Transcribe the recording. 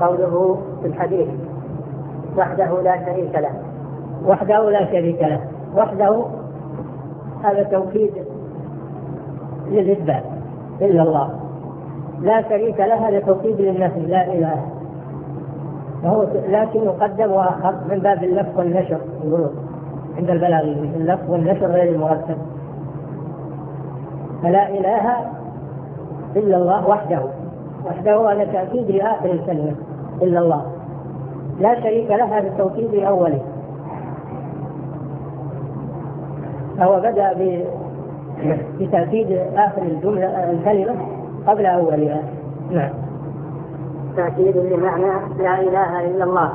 قوله في الحديث وحده لا شريك له. وحده لا شريك له، وحده هذا توكيد للإثبات إلا الله، لا شريك له هذا توكيد للنفي لا إله، وهو لكن يقدم وآخر من باب اللف والنشر يقولون عند البلاغيين، اللف والنشر غير المرتب. فلا إله إلا الله وحده، وحده هذا تأكيد لآخر الكلمة إلا الله، لا شريك له هذا التوكيد لأوله، فهو بدأ بتأكيد آخر الجملة الكلمة قبل أولها. نعم. تأكيد لمعنى لا إله إلا الله.